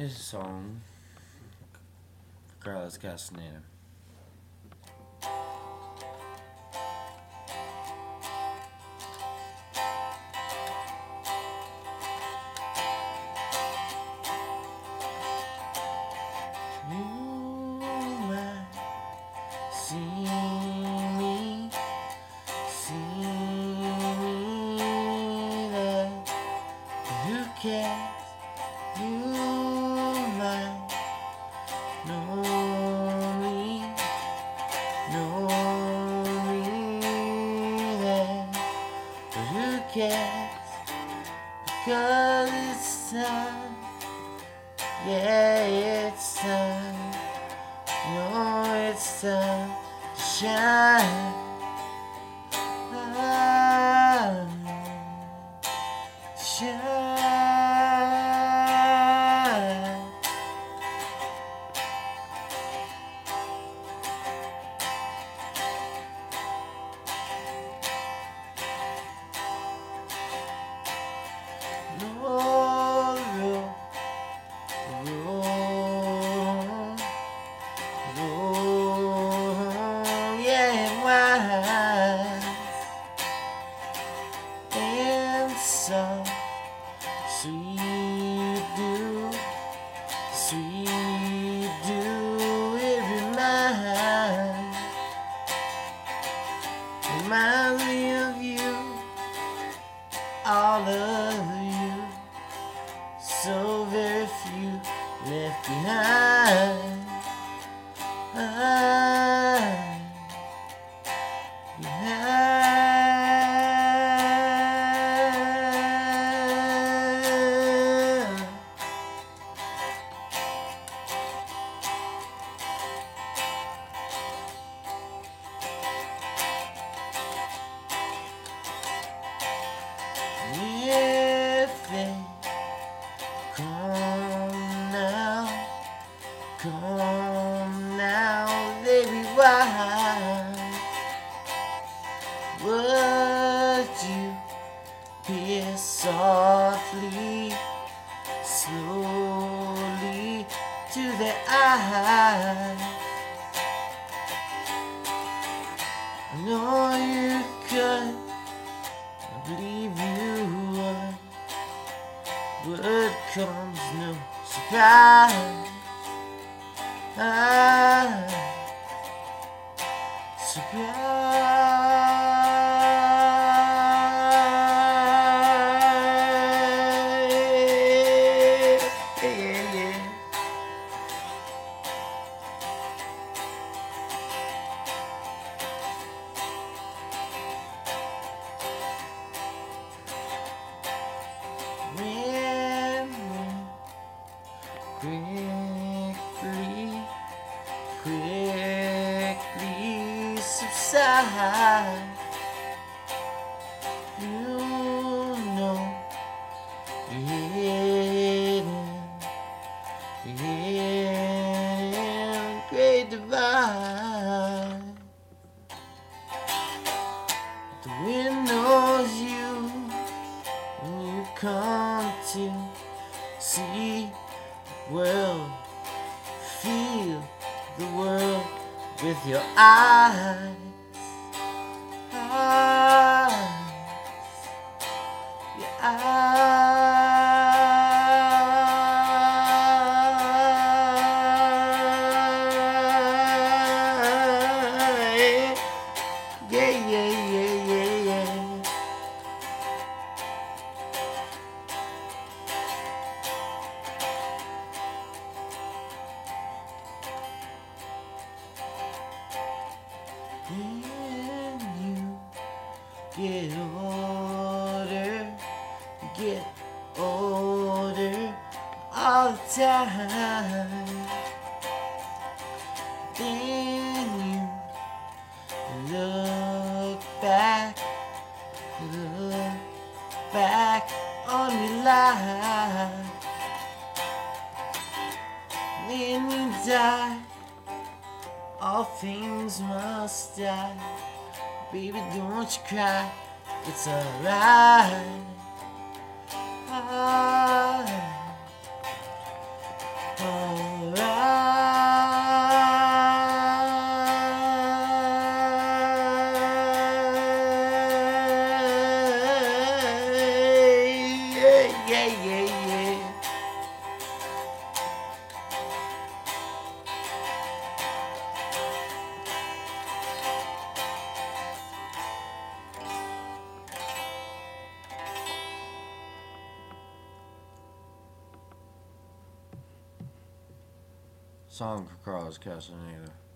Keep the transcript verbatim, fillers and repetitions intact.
Here's a song for Carlos Castaneda. You might see me, see me there, but who cares? You might know me, know me there, but who cares? Because it's time, yeah, it's time, no, it's time to shine, ah, shine. Roll, roll, roll, roll, yeah, wine and some sweet dew, sweet dew, it reminds, reminds me of you, all of you, so very few left behind. Ah, behind. If they come now, come now, they rewind. Would you hear softly, slowly to their eyes? I know you could, I believe you would. Word comes no surprise. Ah, surprise. Yeah, yeah. When we quickly, quickly subside, you know hidden, hidden great divide. The wind knows you when you come to see the world, feel the world with your eyes, eyes, your eyes. Yeah, yeah, yeah, yeah, yeah. When you get older, get older all the time, then you look back, look back on your life, then you die. All things must die. Baby, don't you cry. It's alright. Ah, Song for Carlos Castaneda.